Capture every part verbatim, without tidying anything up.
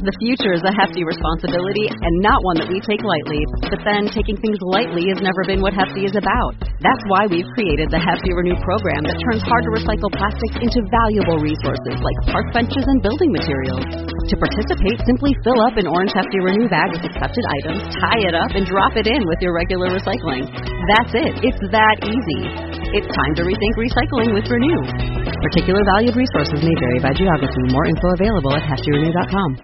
The future is a hefty responsibility and not one that we take lightly. But then, taking things lightly has never been what Hefty is about. That's why we've created the Hefty Renew program that turns hard-to-recycle plastics into valuable resources like park benches and building materials. To participate, simply fill up an orange Hefty Renew bag with accepted items, tie it up, and drop it in with your regular recycling. That's it. It's that easy. It's time to rethink recycling with Renew. Particular valued resources may vary by geography. More info available at hefty renew dot com.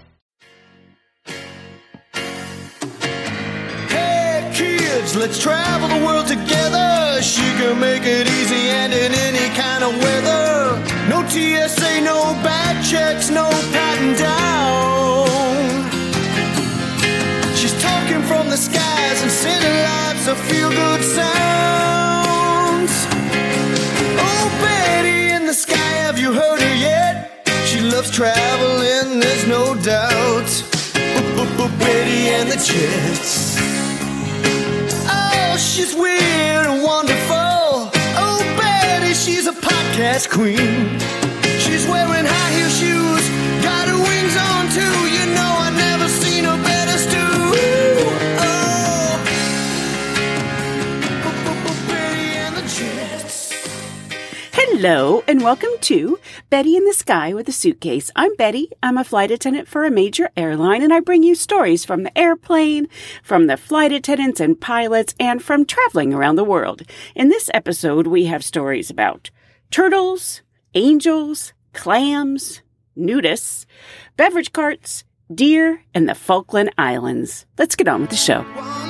Hey kids, let's travel the world together. She can make it easy and in any kind of weather. No T S A, no bag checks, no patting down. She's talking from the skies and sending lots of feel-good sounds. Oh, Betty in the sky, have you heard her yet? She loves traveling, there's no doubt. Betty and the Jets. Oh, she's weird and wonderful. Oh, Betty, she's a podcast queen. She's wearing high heel shoes, got her wings on too. You know I've never seen her better stew. Oh, Betty and the Jets. Hello, and welcome to Betty in the Sky with a Suitcase. I'm Betty. I'm a flight attendant for a major airline, and I bring you stories from the airplane, from the flight attendants and pilots, and from traveling around the world. In this episode, we have stories about turtles, angels, clams, nudists, beverage carts, deer, and the Falkland Islands. Let's get on with the show.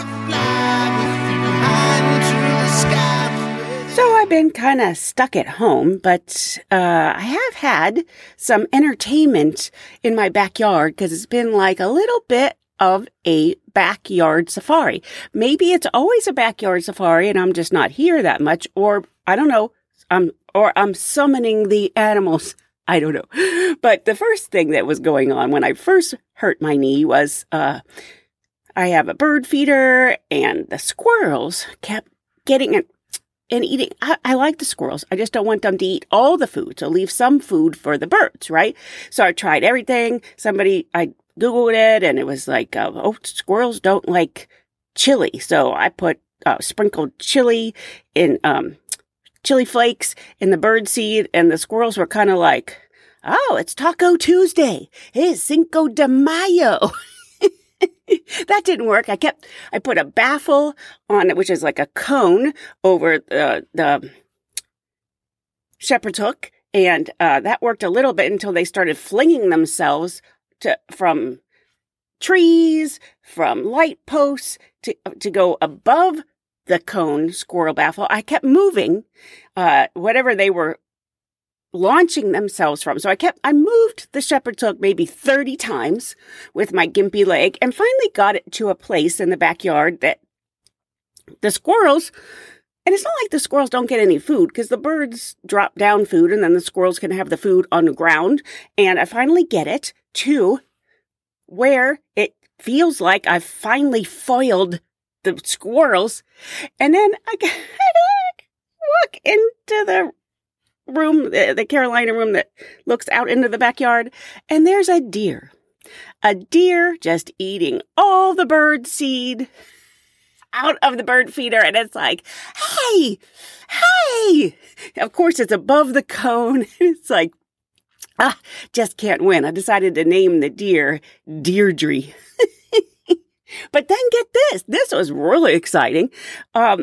So I've been kind of stuck at home, but uh, I have had some entertainment in my backyard because it's been like a little bit of a backyard safari. Maybe it's always a backyard safari and I'm just not here that much, or I don't know, I'm or I'm summoning the animals. I don't know. But the first thing that was going on when I first hurt my knee was uh, I have a bird feeder and the squirrels kept getting it. And eating, I, I like the squirrels. I just don't want them to eat all the food. So leave some food for the birds, right? So I tried everything. Somebody, I Googled it and it was like, uh, oh, squirrels don't like chili. So I put uh, sprinkled chili in, um, chili flakes in the bird seed. And the squirrels were kind of like, oh, it's Taco Tuesday. It's Cinco de Mayo. That didn't work. I kept, I put a baffle on it, which is like a cone over the, the shepherd's hook. And, uh, that worked a little bit until they started flinging themselves to, from trees, from light posts to, to go above the cone squirrel baffle. I kept moving, uh, whatever they were launching themselves from. So I kept, I moved the shepherd's hook maybe thirty times with my gimpy leg and finally got it to a place in the backyard that the squirrels, and it's not like the squirrels don't get any food because the birds drop down food and then the squirrels can have the food on the ground. And I finally get it to where it feels like I've finally foiled the squirrels. And then I, I walk into the room, the, the Carolina room that looks out into the backyard, and there's a deer. A deer just eating all the bird seed out of the bird feeder, and it's like, hey, hey! Of course, it's above the cone. It's like, ah, just can't win. I decided to name the deer Deirdre. But then get this. This was really exciting. Um,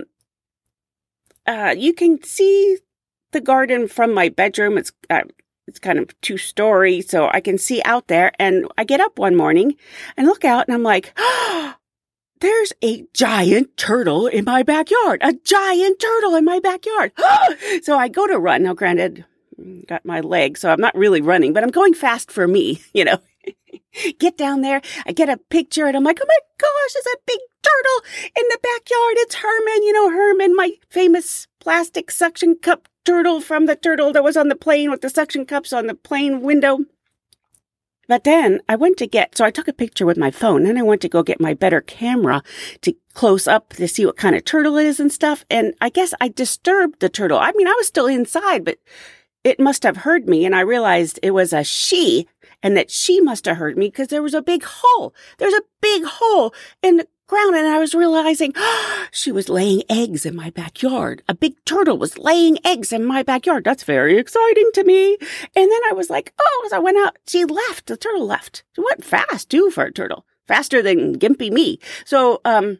uh, you can see the garden from my bedroom. It's uh, it's kind of two story, so I can see out there. And I get up one morning and look out, and I'm like, oh, there's a giant turtle in my backyard. A giant turtle in my backyard. So I go to run. Now, granted, got my leg, so I'm not really running, but I'm going fast for me, you know. Get down there. I get a picture, and I'm like, oh my gosh, there's a big turtle in the backyard. It's Herman, you know, Herman, my famous plastic suction cup turtle from the turtle that was on the plane with the suction cups on the plane window. But then I went to get, so I took a picture with my phone, and I went to go get my better camera to close up to see what kind of turtle it is and stuff. And I guess I disturbed the turtle. I mean, I was still inside, but it must have heard me, and I realized it was a she. and that she must have heard me because there was a big hole. There's a big hole in the ground, and I was realizing oh, she was laying eggs in my backyard. A big turtle was laying eggs in my backyard. That's very exciting to me. And then I was like, oh, as I went out, she left. The turtle left. She went fast, too, for a turtle. Faster than Gimpy me. So, um,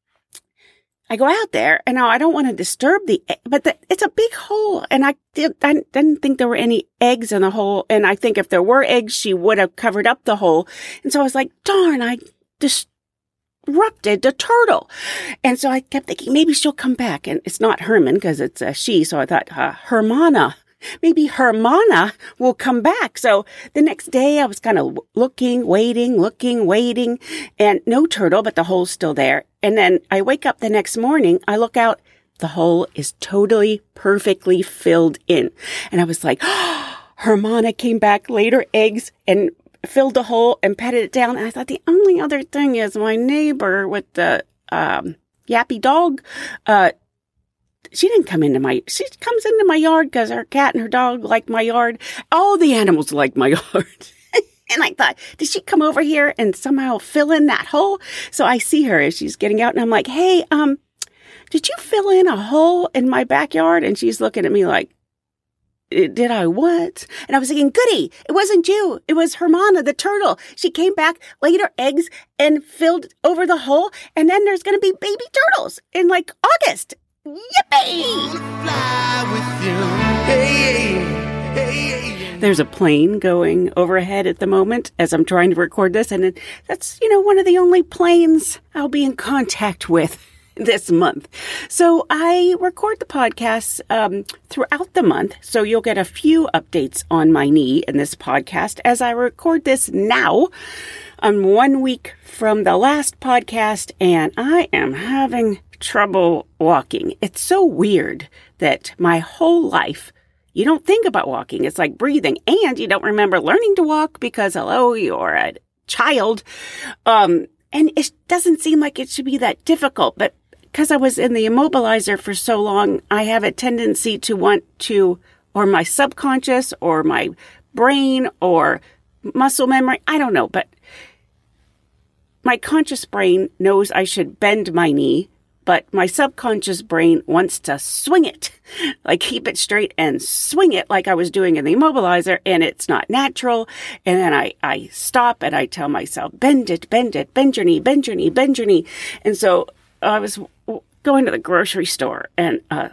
I go out there, and now I don't want to disturb the, but the, it's a big hole, and I, did, I didn't think there were any eggs in the hole, and I think if there were eggs, she would have covered up the hole. And so I was like, darn, I disrupted the turtle. And so I kept thinking, maybe she'll come back, and it's not Herman, because it's a she, so I thought, uh, Hermana. Maybe Hermana will come back. So the next day I was kind of looking, waiting, looking, waiting, and no turtle, but the hole's still there. And then I wake up the next morning, I look out, the hole is totally, perfectly filled in. And I was like, oh, Hermana came back, laid her eggs, and filled the hole and patted it down. And I thought the only other thing is my neighbor with the um, yappy dog, uh, She didn't come into my, she comes into my yard because her cat and her dog like my yard. All the animals like my yard. And I thought, did she come over here and somehow fill in that hole? So I see her as she's getting out and I'm like, hey, um, did you fill in a hole in my backyard? And she's looking at me like, did I what? And I was thinking, goody, it wasn't you. It was Hermana, the turtle. She came back, laid her eggs and filled over the hole. And then there's going to be baby turtles in like August. Yippee! Fly with you. Hey, hey, hey. There's a plane going overhead at the moment as I'm trying to record this, and that's, you know, one of the only planes I'll be in contact with this month. So I record the podcasts um, throughout the month, so you'll get a few updates on my knee in this podcast as I record this now. I'm one week from the last podcast, and I am having trouble walking. It's so weird that my whole life, you don't think about walking. It's like breathing, and you don't remember learning to walk because, hello, you're a child. Um, and it doesn't seem like it should be that difficult, but because I was in the immobilizer for so long, I have a tendency to want to, or my subconscious, or my brain, or muscle memory, I don't know, but my conscious brain knows I should bend my knee, but my subconscious brain wants to swing it, like keep it straight and swing it like I was doing in the immobilizer, and it's not natural. And then I, I stop and I tell myself, bend it, bend it, bend your knee, bend your knee, bend your knee. And so I was going to the grocery store, and a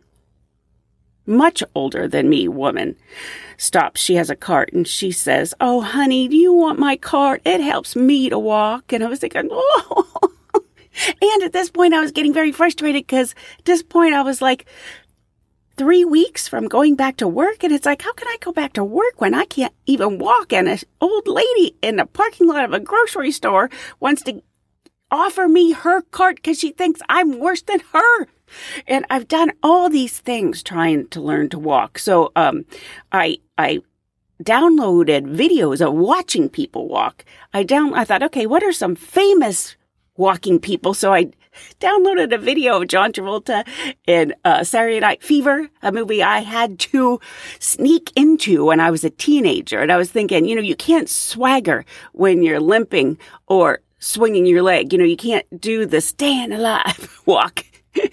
much older than me woman stops. She has a cart, and she says, oh, honey, do you want my cart? It helps me to walk. And I was thinking, oh. And at this point, I was getting very frustrated because at this point, I was like three weeks from going back to work. And it's like, how can I go back to work when I can't even walk? And an old lady in the parking lot of a grocery store wants to offer me her cart because she thinks I'm worse than her. And I've done all these things trying to learn to walk. So um, I I downloaded videos of watching people walk. I down I thought, okay, what are some famous walking people? So I downloaded a video of John Travolta in uh, Saturday Night Fever, a movie I had to sneak into when I was a teenager. And I was thinking, you know, you can't swagger when you're limping or swinging your leg. You know, you can't do the staying alive walk.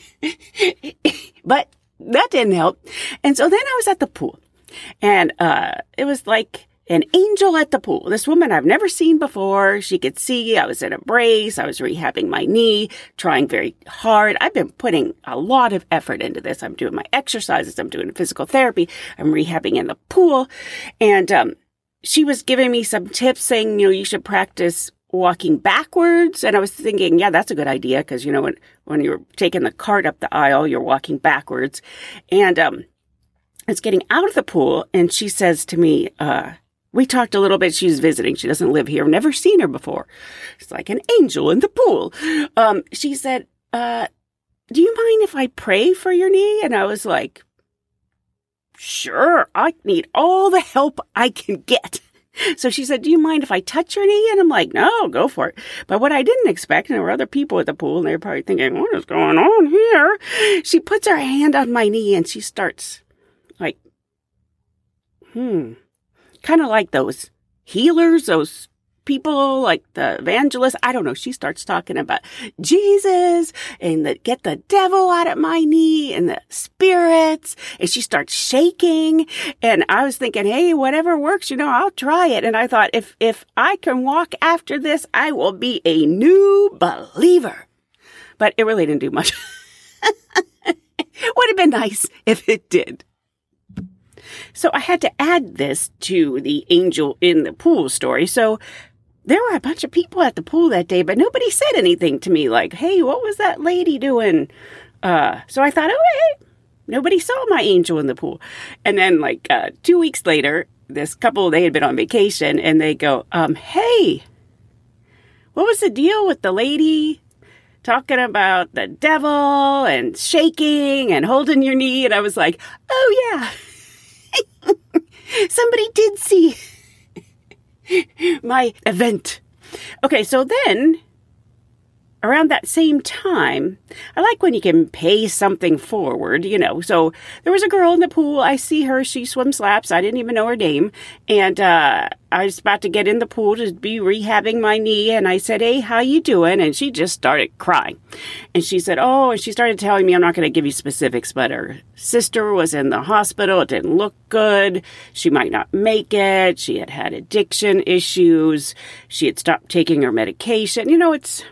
But that didn't help. And so then I was at the pool, and uh, it was like an angel at the pool. This woman I've never seen before. She could see I was in a brace. I was rehabbing my knee, trying very hard. I've been putting a lot of effort into this. I'm doing my exercises. I'm doing physical therapy. I'm rehabbing in the pool. And um, she was giving me some tips saying, you know, you should practice walking backwards. And I was thinking, yeah, that's a good idea. Because, you know, when, when you're taking the cart up the aisle, you're walking backwards. And um, it's getting out of the pool. And she says to me, uh, we talked a little bit. She's visiting. She doesn't live here. I've never seen her before. It's like an angel in the pool. Um, she said, uh, do you mind if I pray for your knee? And I was like, sure, I need all the help I can get. So she said, do you mind if I touch your knee? And I'm like, no, go for it. But what I didn't expect, and there were other people at the pool, and they were probably thinking, what is going on here? She puts her hand on my knee, and she starts like, hmm, kind of like those healers, those people like the evangelists. I don't know. She starts talking about Jesus and the get the devil out of my knee and the spirits. And she starts shaking. And I was thinking, hey, whatever works, you know, I'll try it. And I thought, if, if I can walk after this, I will be a new believer. But it really didn't do much. Would have been nice if it did. So I had to add this to the angel in the pool story. So there were a bunch of people at the pool that day, but nobody said anything to me like, hey, what was that lady doing? Uh, so I thought, oh, hey, nobody saw my angel in the pool. And then like uh, two weeks later, this couple, they had been on vacation and they go, um, hey, what was the deal with the lady talking about the devil and shaking and holding your knee? And I was like, oh, yeah, somebody did see my event. Okay, so then around that same time, I like when you can pay something forward, you know. So there was a girl in the pool. I see her. She swims laps. I didn't even know her name. And uh, I was about to get in the pool to be rehabbing my knee. And I said, hey, how you doing? And she just started crying. And she said, oh, and she started telling me, I'm not going to give you specifics, but her sister was in the hospital. It didn't look good. She might not make it. She had had addiction issues. She had stopped taking her medication. You know, it's...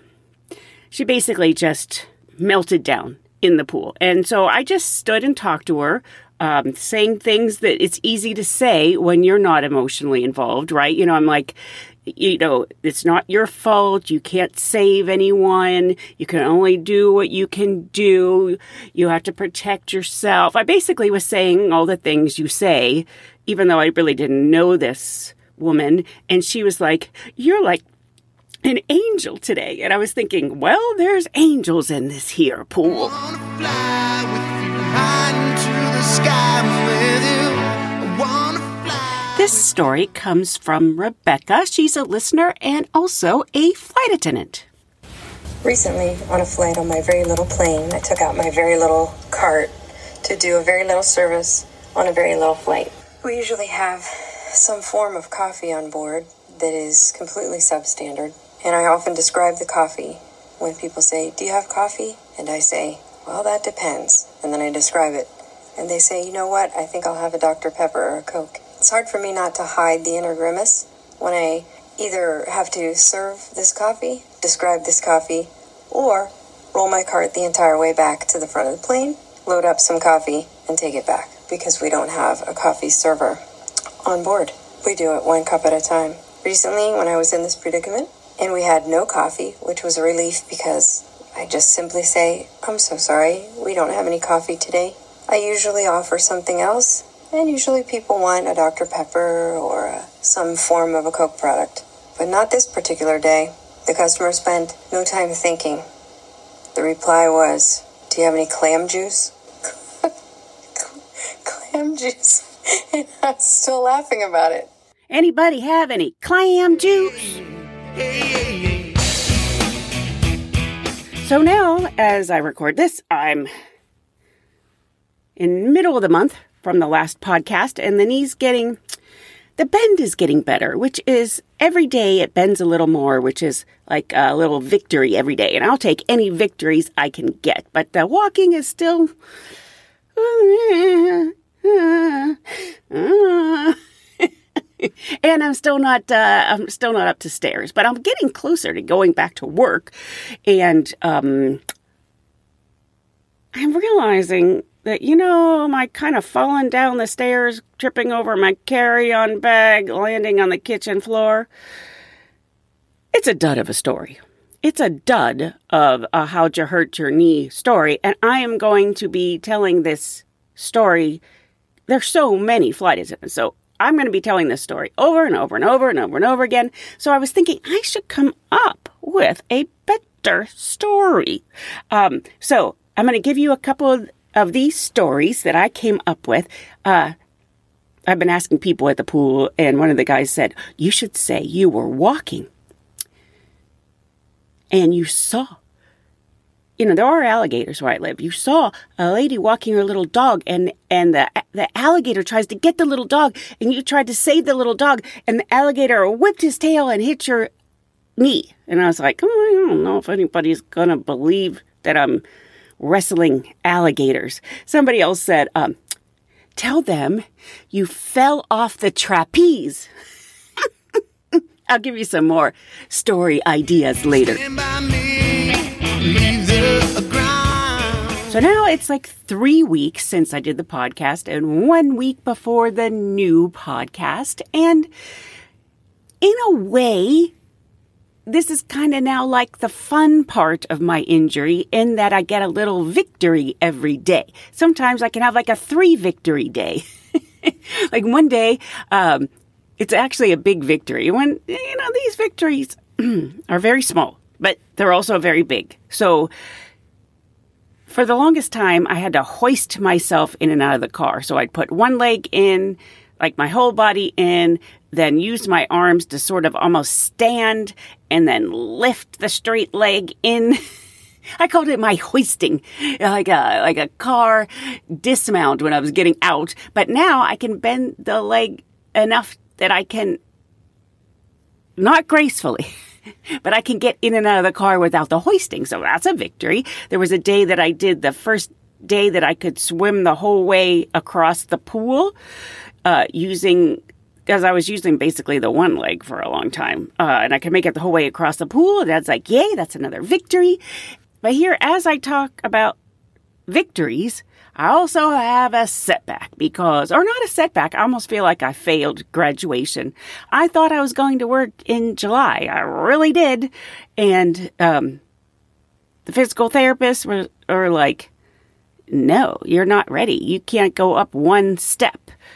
She basically just melted down in the pool. And so I just stood and talked to her, um, saying things that it's easy to say when you're not emotionally involved, right? You know, I'm like, you know, it's not your fault. You can't save anyone. You can only do what you can do. You have to protect yourself. I basically was saying all the things you say, even though I really didn't know this woman. And she was like, you're like an angel today. And I was thinking, well, there's angels in this here pool. I wanna fly with you high into the sky with you. I wanna fly. This story comes from Rebecca. She's a listener and also a flight attendant. Recently, on a flight on my very little plane, I took out my very little cart to do a very little service on a very little flight. We usually have some form of coffee on board that is completely substandard. And I often describe the coffee when people say, do you have coffee? And I say, well, that depends. And then I describe it. And they say, you know what? I think I'll have a Doctor Pepper or a Coke. It's hard for me not to hide the inner grimace when I either have to serve this coffee, describe this coffee, or roll my cart the entire way back to the front of the plane, load up some coffee, and take it back because we don't have a coffee server on board. We do it one cup at a time. Recently, when I was in this predicament, and we had no coffee, which was a relief because I just simply say, I'm so sorry, we don't have any coffee today. I usually offer something else, and usually people want a Doctor Pepper or a, some form of a Coke product. But not this particular day. The customer spent no time thinking. The reply was, do you have any clam juice? Clam juice. And I'm still laughing about it. Anybody have any clam juice? So now, as I record this, I'm in the middle of the month from the last podcast, and the knee's getting, the bend is getting better, which is every day it bends a little more, which is like a little victory every day. And I'll take any victories I can get, but the walking is still... And I'm still not, uh, I'm still not up to stairs, but I'm getting closer to going back to work. And, um, I'm realizing that, you know, my kind of falling down the stairs, tripping over my carry-on bag, landing on the kitchen floor. It's a dud of a story. It's a dud of a how'd you hurt your knee story. And I am going to be telling this story. There's so many flight attendants. So I'm going to be telling this story over and over and over and over and over again. So I was thinking I should come up with a better story. Um, so I'm going to give you a couple of, of these stories that I came up with. Uh, I've been asking people at the pool, and one of the guys said, you should say you were walking and you saw you know, there are alligators where I live. You saw a lady walking her little dog, and, and the, the alligator tries to get the little dog, and you tried to save the little dog, and the alligator whipped his tail and hit your knee. And I was like, oh, I don't know if anybody's going to believe that I'm wrestling alligators. Somebody else said, um, tell them you fell off the trapeze. I'll give you some more story ideas later. So now it's like three weeks since I did the podcast and one week before the new podcast. And in a way, this is kind of now like the fun part of my injury in that I get a little victory every day. Sometimes I can have like a three victory day. Like one day, um, it's actually a big victory. When, you know, these victories are very small, but they're also very big. So for the longest time, I had to hoist myself in and out of the car. So I'd put one leg in, like my whole body in, then use my arms to sort of almost stand and then lift the straight leg in. I called it my hoisting, like a, like a car dismount when I was getting out. But now I can bend the leg enough that I can, not gracefully, but I can get in and out of the car without the hoisting. So that's a victory. There was a day that I did the first day that I could swim the whole way across the pool uh, using, because I was using basically the one leg for a long time. Uh, and I could make it the whole way across the pool. And that's like, yay, that's another victory. But here, as I talk about victories, I also have a setback because, or not a setback, I almost feel like I failed graduation. I thought I was going to work in July. I really did. And um, the physical therapists were, were like, no, you're not ready. You can't go up one step,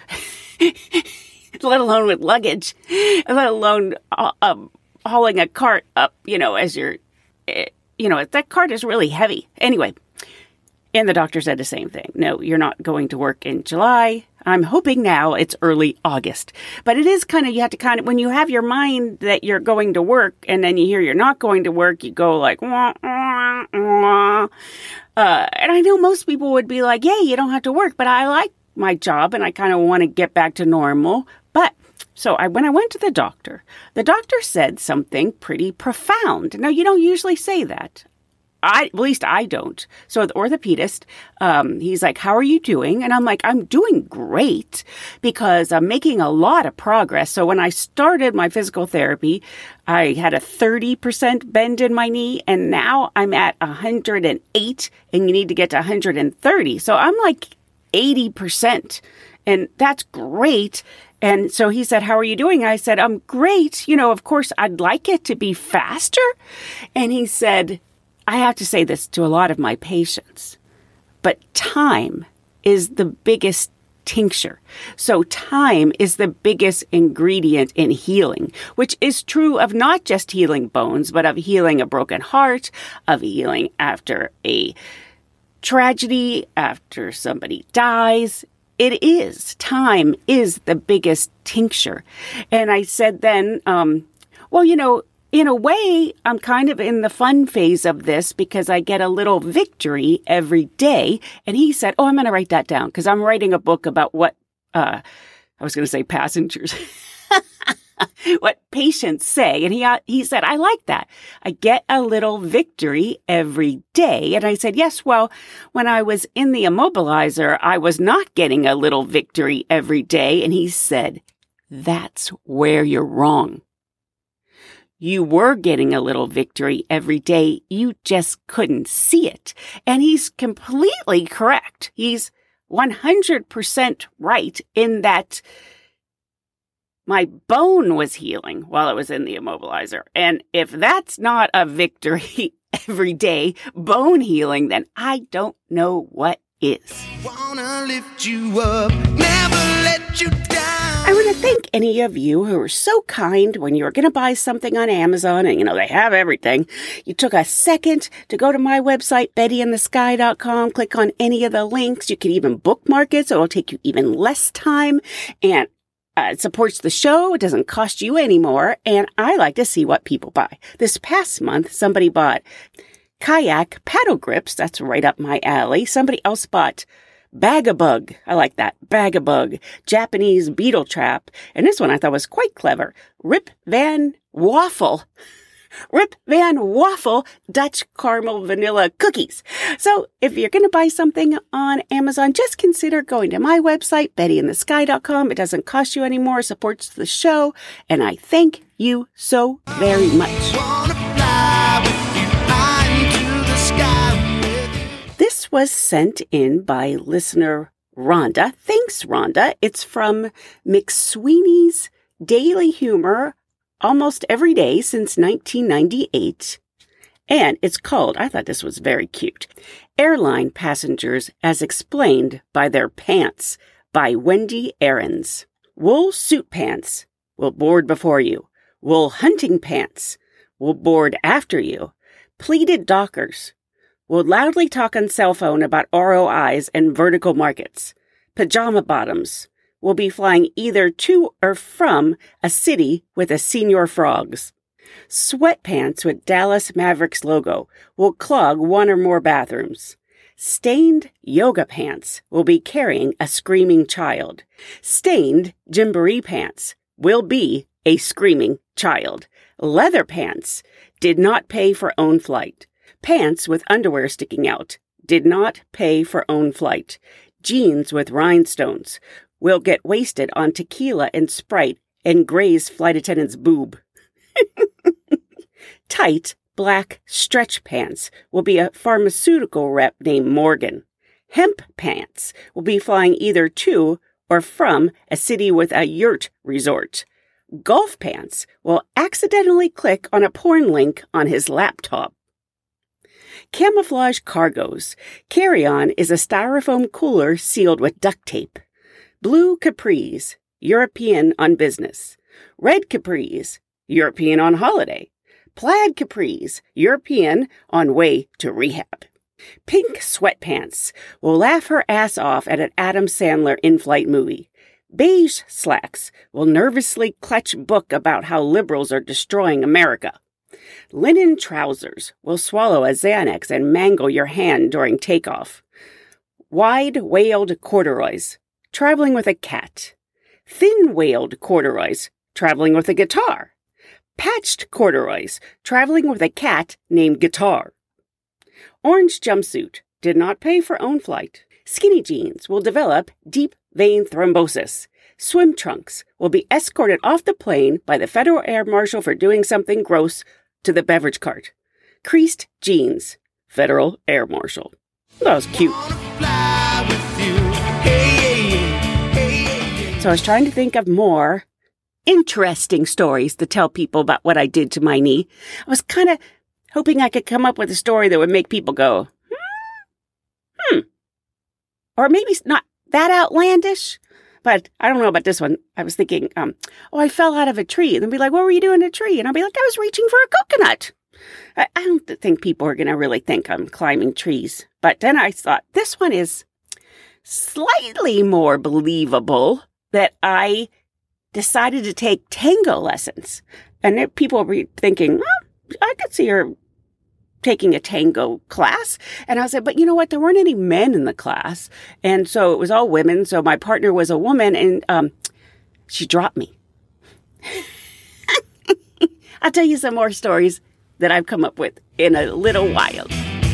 let alone with luggage, let alone uh, um, hauling a cart up, you know, as you're, uh, you know, that cart is really heavy. Anyway. And the doctor said the same thing. No, you're not going to work in July. I'm hoping now it's early August. But it is kind of, you have to kind of, when you have your mind that you're going to work and then you hear you're not going to work, you go like, wah, wah, wah. Uh, and I know most people would be like, yay, you don't have to work. But I like my job and I kind of want to get back to normal. But so I, when I went to the doctor, the doctor said something pretty profound. Now, you don't usually say that. I, at least I don't. So the orthopedist, um, he's like, how are you doing? And I'm like, I'm doing great because I'm making a lot of progress. So when I started my physical therapy, I had a thirty percent bend in my knee and now I'm at one hundred eight and you need to get to one hundred thirty. So I'm like eighty percent and that's great. And so he said, how are you doing? I said, I'm great. You know, of course, I'd like it to be faster. And he said, I have to say this to a lot of my patients, but time is the biggest tincture. So time is the biggest ingredient in healing, which is true of not just healing bones, but of healing a broken heart, of healing after a tragedy, after somebody dies. It is. Time is the biggest tincture. And I said then, um, well, you know, in a way, I'm kind of in the fun phase of this because I get a little victory every day. And he said, oh, I'm going to write that down because I'm writing a book about what, uh, I was going to say passengers, what patients say. And he, uh, he said, I like that. I get a little victory every day. And I said, yes, well, when I was in the immobilizer, I was not getting a little victory every day. And he said, that's where you're wrong. You were getting a little victory every day. You just couldn't see it. And he's completely correct. He's one hundred percent right in that my bone was healing while I was in the immobilizer. And if that's not a victory every day, bone healing, then I don't know what is. Wanna lift you up, never let you down. I want to thank any of you who were so kind when you were going to buy something on Amazon and, you know, they have everything. You took a second to go to my website, betty in the sky dot com, click on any of the links. You can even bookmark it, so it'll take you even less time. And uh, it supports the show. It doesn't cost you any more. And I like to see what people buy. This past month, somebody bought Kayak paddle grips, that's right up my alley. Somebody else bought Bag-a-Bug. I like that. Bag-a-Bug. Japanese beetle trap. And this one I thought was quite clever. Rip Van Waffle. Rip Van Waffle Dutch Caramel Vanilla Cookies. So if you're going to buy something on Amazon, just consider going to my website, betty in the sky dot com. It doesn't cost you any more, supports the show, and I thank you so very much. This was sent in by listener Rhonda. Thanks, Rhonda. It's from McSweeney's Daily Humor almost every day since nineteen ninety-eight. And it's called, I thought this was very cute, Airline Passengers as Explained by Their Pants by Wendy Aarons. Wool suit pants will board before you. Wool hunting pants will board after you. Pleated dockers will loudly talk on cell phone about R O Is and vertical markets. Pajama bottoms will be flying either to or from a city with a Senior Frogs. Sweatpants with Dallas Mavericks logo will clog one or more bathrooms. Stained yoga pants will be carrying a screaming child. Stained gymboree pants will be a screaming child. Leather pants did not pay for own flight. Pants with underwear sticking out did not pay for own flight. Jeans with rhinestones will get wasted on tequila and Sprite and graze flight attendant's boob. Tight black stretch pants will be a pharmaceutical rep named Morgan. Hemp pants will be flying either to or from a city with a yurt resort. Golf pants will accidentally click on a porn link on his laptop. Camouflage cargoes. Carry-on is a styrofoam cooler sealed with duct tape. Blue capris, European on business. Red capris, European on holiday. Plaid capris, European on way to rehab. Pink sweatpants will laugh her ass off at an Adam Sandler in-flight movie. Beige slacks will nervously clutch book about how liberals are destroying America. Linen trousers will swallow a Xanax and mangle your hand during takeoff. Wide-wailed corduroys, traveling with a cat. Thin-wailed corduroys, traveling with a guitar. Patched corduroys, traveling with a cat named Guitar. Orange jumpsuit, did not pay for own flight. Skinny jeans will develop deep vein thrombosis. Swim trunks will be escorted off the plane by the Federal Air Marshal for doing something gross to the beverage cart. Creased jeans, Federal Air Marshal. That was cute. So I was trying to think of more interesting stories to tell people about what I did to my knee. I was kind of hoping I could come up with a story that would make people go, hmm, hmm. Or maybe not that outlandish, but I don't know about this one. I was thinking, um, oh, I fell out of a tree. And they'll be like, what were you doing in a tree? And I'll be like, I was reaching for a coconut. I, I don't think people are going to really think I'm climbing trees. But then I thought, this one is slightly more believable, that I decided to take tango lessons. And then people will be thinking, well, I could see her taking a tango class. And I said, but you know what? There weren't any men in the class. And so it was all women. So my partner was a woman, and um, she dropped me. I'll tell you some more stories that I've come up with in a little while.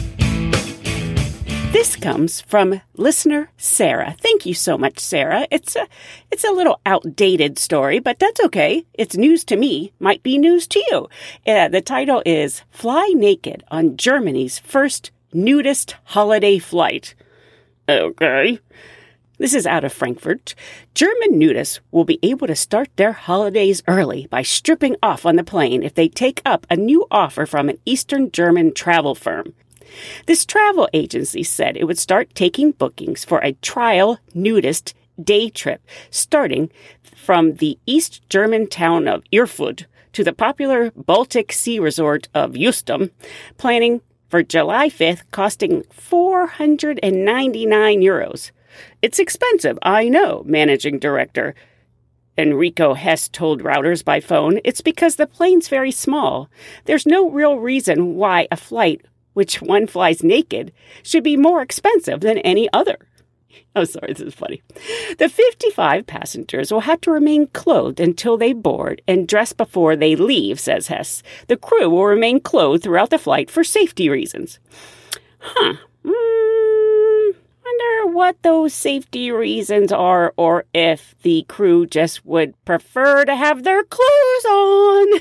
This comes from listener Sarah. Thank you so much, Sarah. It's a, it's a little outdated story, but that's okay. It's news to me. Might be news to you. Uh, the title is Fly Naked on Germany's First Nudist Holiday Flight. Okay. This is out of Frankfurt. German nudists will be able to start their holidays early by stripping off on the plane if they take up a new offer from an Eastern German travel firm. This travel agency said it would start taking bookings for a trial nudist day trip starting from the East German town of Erfurt to the popular Baltic Sea resort of Justum, planning for July fifth, costing four hundred ninety-nine euros. It's expensive, I know, managing director Enrico Hess told Reuters by phone. It's because the plane's very small. There's no real reason why a flight which one flies naked, should be more expensive than any other. Oh, sorry, this is funny. The fifty-five passengers will have to remain clothed until they board and dress before they leave, says Hess. The crew will remain clothed throughout the flight for safety reasons. Huh. Mm, wonder what those safety reasons are, or if the crew just would prefer to have their clothes on.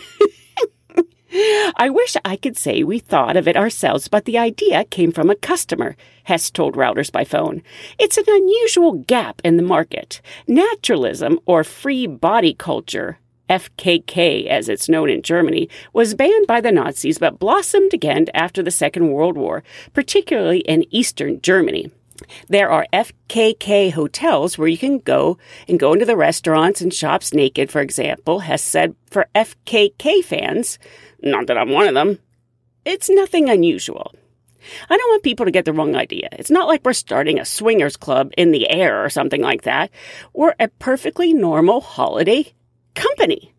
I wish I could say we thought of it ourselves, but the idea came from a customer, Hess told Routers by phone. It's an unusual gap in the market. Naturalism, or free body culture, F K K as it's known in Germany, was banned by the Nazis but blossomed again after the Second World War, particularly in Eastern Germany. There are F K K hotels where you can go and go into the restaurants and shops naked, for example. Hess said for F K K fans, not that I'm one of them, it's nothing unusual. I don't want people to get the wrong idea. It's not like we're starting a swingers club in the air or something like that. We're a perfectly normal holiday company.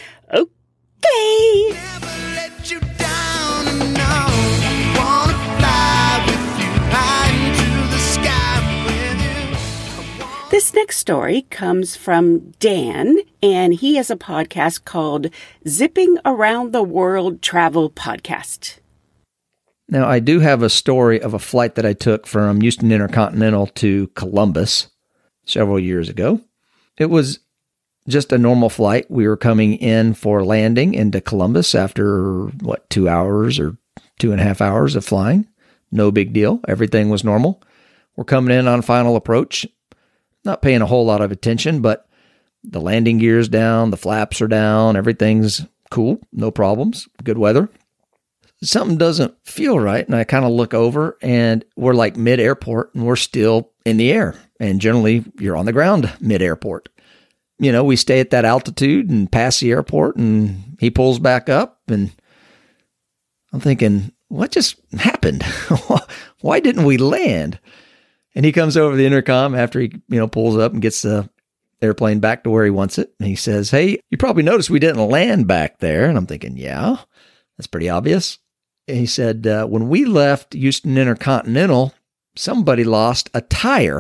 Okay. Never let you down, and no, wanna fly with you high into the sky with you. This next story comes from Dan, and he has a podcast called Zipping Around the World Travel Podcast. Now, I do have a story of a flight that I took from Houston Intercontinental to Columbus several years ago. It was just a normal flight. We were coming in for landing into Columbus after, what, two hours or two and a half hours of flying. No big deal. Everything was normal. We're coming in on final approach. Not paying a whole lot of attention, but the landing gear's down, the flaps are down, everything's cool, no problems, good weather. Something doesn't feel right, and I kind of look over, and we're like mid-airport, and we're still in the air. And generally, you're on the ground mid-airport. You know, we stay at that altitude and pass the airport, and he pulls back up, and I'm thinking, what just happened? Why didn't we land? And he comes over the intercom after he, you know, pulls up and gets the airplane back to where he wants it. And he says, hey, you probably noticed we didn't land back there. And I'm thinking, yeah, that's pretty obvious. And he said, uh, when we left Houston Intercontinental, somebody lost a tire.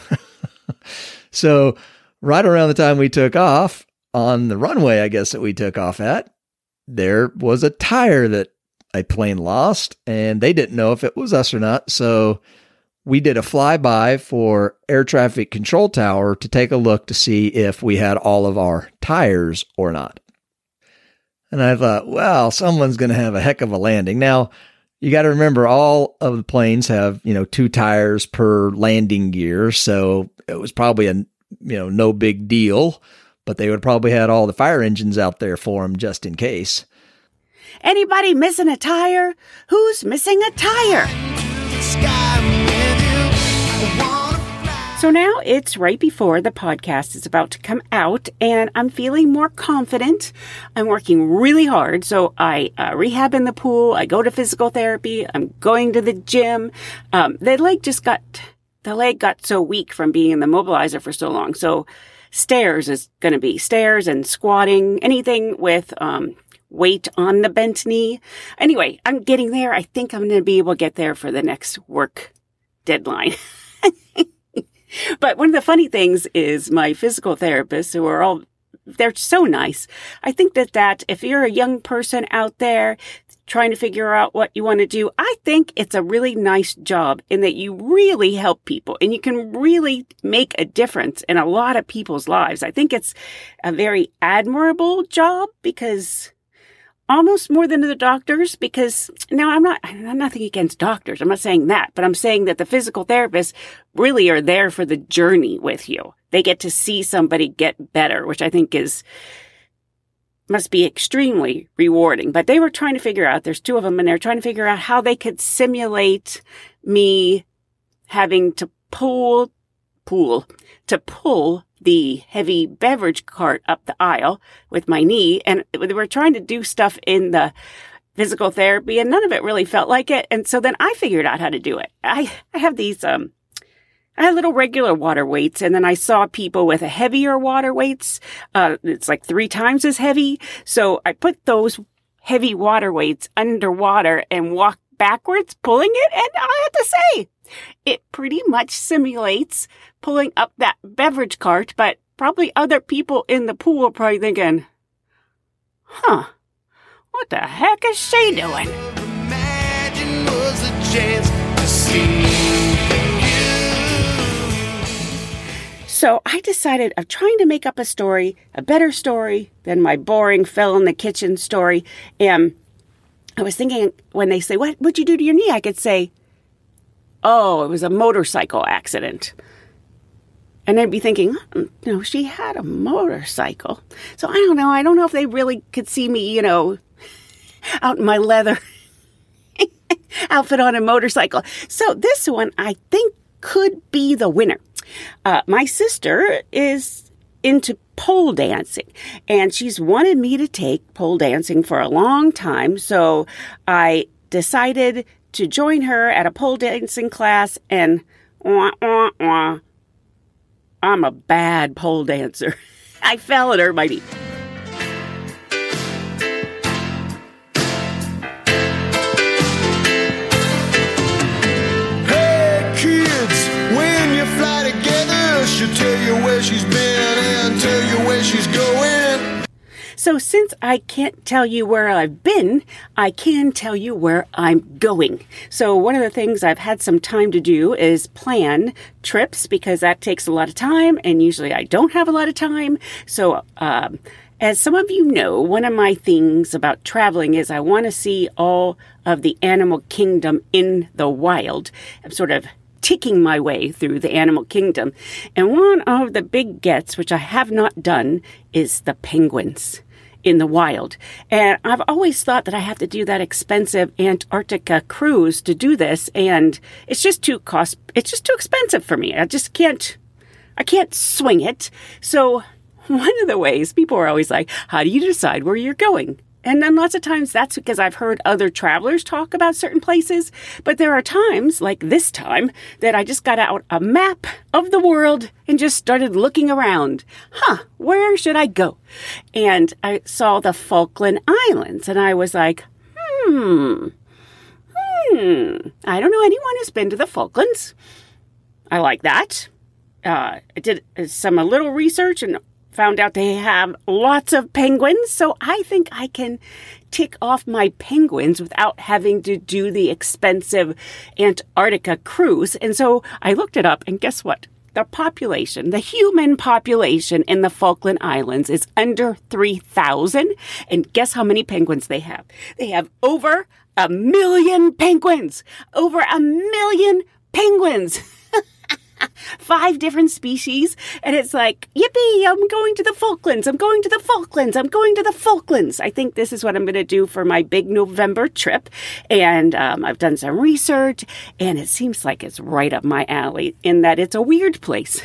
So right around the time we took off on the runway, I guess that we took off at, there was a tire that a plane lost, and they didn't know if it was us or not. So we did a flyby for air traffic control tower to take a look to see if we had all of our tires or not. And I thought, well, someone's going to have a heck of a landing. Now, you got to remember all of the planes have, you know, two tires per landing gear. So it was probably a, you know, no big deal, but they would probably had all the fire engines out there for them just in case. Anybody missing a tire? Who's missing a tire? So now it's right before the podcast is about to come out, and I'm feeling more confident. I'm working really hard. So I uh, rehab in the pool. I go to physical therapy. I'm going to the gym. Um, the leg just got, the leg got so weak from being in the mobilizer for so long. So stairs is going to be stairs and squatting, anything with, um, weight on the bent knee. Anyway, I'm getting there. I think I'm going to be able to get there for the next work deadline. But one of the funny things is my physical therapists, who are all, they're so nice. I think that that if you're a young person out there trying to figure out what you want to do, I think it's a really nice job in that you really help people and you can really make a difference in a lot of people's lives. I think it's a very admirable job because almost more than the doctors, because now I'm not, I'm nothing against doctors. I'm not saying that, but I'm saying that the physical therapists really are there for the journey with you. They get to see somebody get better, which I think is, must be extremely rewarding. But they were trying to figure out, there's two of them, and they're trying to figure out how they could simulate me having to pull, pull, to pull the heavy beverage cart up the aisle with my knee. And they were trying to do stuff in the physical therapy, and none of it really felt like it. And so then I figured out how to do it. I, I have these, um, I had little regular water weights, and then I saw people with a heavier water weights. Uh, it's like three times as heavy. So I put those heavy water weights underwater and walked backwards pulling it, and I have to say, it pretty much simulates pulling up that beverage cart, but probably other people in the pool are probably thinking, huh, what the heck is she doing? Imagine was a chance to see you. So I decided of trying to make up a story, a better story than my boring fell in the kitchen story. And I was thinking, when they say, what, what'd you do to your knee? I could say, oh, it was a motorcycle accident. And I'd be thinking, oh, no, she had a motorcycle. So I don't know. I don't know if they really could see me, you know, out in my leather outfit on a motorcycle. So this one, I think, could be the winner. Uh, my sister is into pole dancing, and she's wanted me to take pole dancing for a long time. So I decided to join her at a pole dancing class, and wah, wah, wah, I'm a bad pole dancer. I fell and hurt my knee. Hey kids, when you fly together, she'll tell you where she's been and tell you where she's going. So since I can't tell you where I've been, I can tell you where I'm going. So one of the things I've had some time to do is plan trips, because that takes a lot of time, and usually I don't have a lot of time. So um, as some of you know, one of my things about traveling is I want to see all of the animal kingdom in the wild. I'm sort of ticking my way through the animal kingdom. And one of the big gets, which I have not done, is the penguins in the wild. And I've always thought that I have to do that expensive Antarctica cruise to do this, and it's just too cost it's just too expensive for me. I just can't I can't swing it. So one of the ways, people are always like, how do you decide where you're going? And then lots of times that's because I've heard other travelers talk about certain places. But there are times, like this time, that I just got out a map of the world and just started looking around. Huh, where should I go? And I saw the Falkland Islands, and I was like, hmm, hmm, I don't know anyone who's been to the Falklands. I like that. Uh, I did some a little research and found out they have lots of penguins, so I think I can tick off my penguins without having to do the expensive Antarctica cruise. And so I looked it up, and guess what? The population, the human population in the Falkland Islands is under three thousand. And guess how many penguins they have? They have over a million penguins. Over a million penguins. Five different species, and it's like, yippee, I'm going to the Falklands, I'm going to the Falklands, I'm going to the Falklands. I think this is what I'm going to do for my big November trip, and um, I've done some research, and it seems like it's right up my alley in that it's a weird place.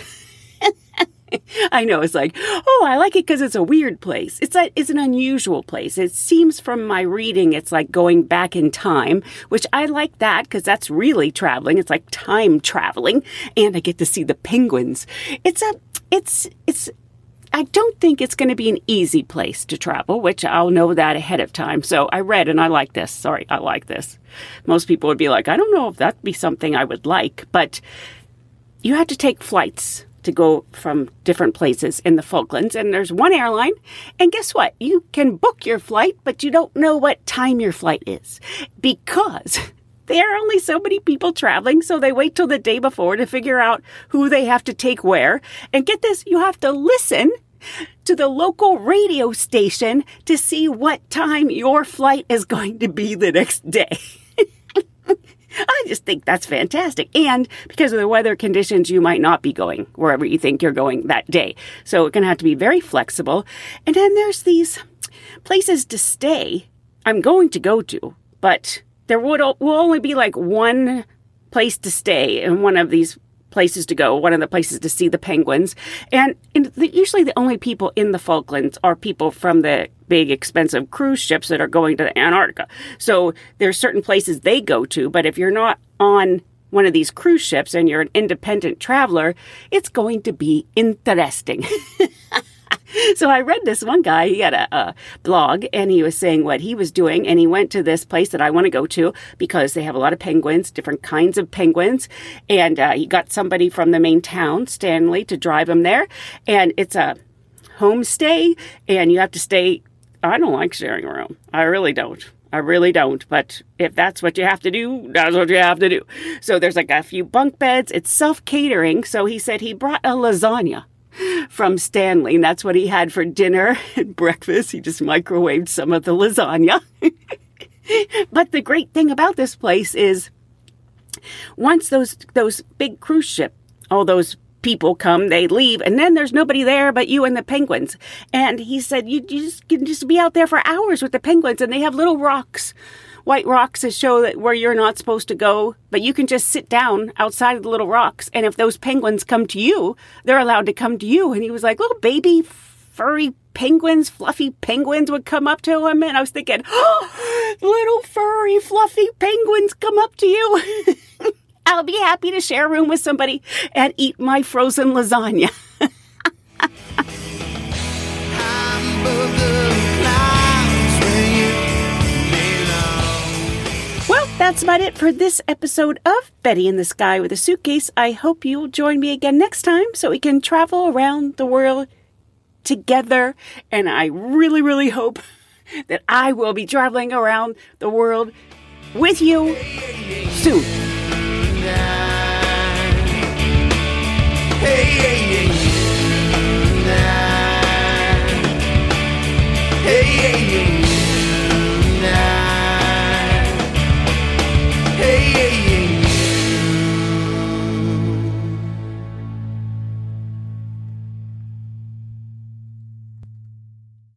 I know, it's like, oh, I like it because it's a weird place. It's a, it's an unusual place. It seems from my reading, it's like going back in time, which I like that because that's really traveling. It's like time traveling, and I get to see the penguins. It's a, it's, it's, I don't think it's going to be an easy place to travel, which I'll know that ahead of time. So I read and I like this. Sorry, I like this. Most people would be like, I don't know if that'd be something I would like, but you have to take flights to go from different places in the Falklands. And there's one airline. And guess what? You can book your flight, but you don't know what time your flight is because there are only so many people traveling. So they wait till the day before to figure out who they have to take where. And get this, you have to listen to the local radio station to see what time your flight is going to be the next day. I just think that's fantastic. And because of the weather conditions, you might not be going wherever you think you're going that day. So it's going to have to be very flexible. And then there's these places to stay I'm going to go to, but there would will only be like one place to stay in one of these places to go, one of the places to see the penguins. And in the, usually the only people in the Falklands are people from the big expensive cruise ships that are going to Antarctica. So there's certain places they go to, but if you're not on one of these cruise ships and you're an independent traveler, it's going to be interesting. So I read this one guy, he had a, a blog, and he was saying what he was doing, and he went to this place that I want to go to because they have a lot of penguins, different kinds of penguins, and uh, he got somebody from the main town, Stanley, to drive him there, and it's a homestay, and you have to stay. I don't like sharing a room. I really don't. I really don't. But if that's what you have to do, that's what you have to do. So there's like a few bunk beds. It's self-catering. So he said he brought a lasagna from Stanley, and that's what he had for dinner and breakfast. He just microwaved some of the lasagna. But the great thing about this place is once those those big cruise ship, all those people come, they leave, and then there's nobody there but you and the penguins. And he said you, you just can just be out there for hours with the penguins, and they have little rocks, white rocks that show that where you're not supposed to go, but you can just sit down outside of the little rocks, and if those penguins come to you, they're allowed to come to you. And he was like, little baby furry penguins, fluffy penguins would come up to him, and I was thinking, oh, little furry fluffy penguins come up to you. I'll be happy to share a room with somebody and eat my frozen lasagna. Well, that's about it for this episode of Betty in the Sky with a Suitcase. I hope you'll join me again next time so we can travel around the world together. And I really, really hope that I will be traveling around the world with you soon.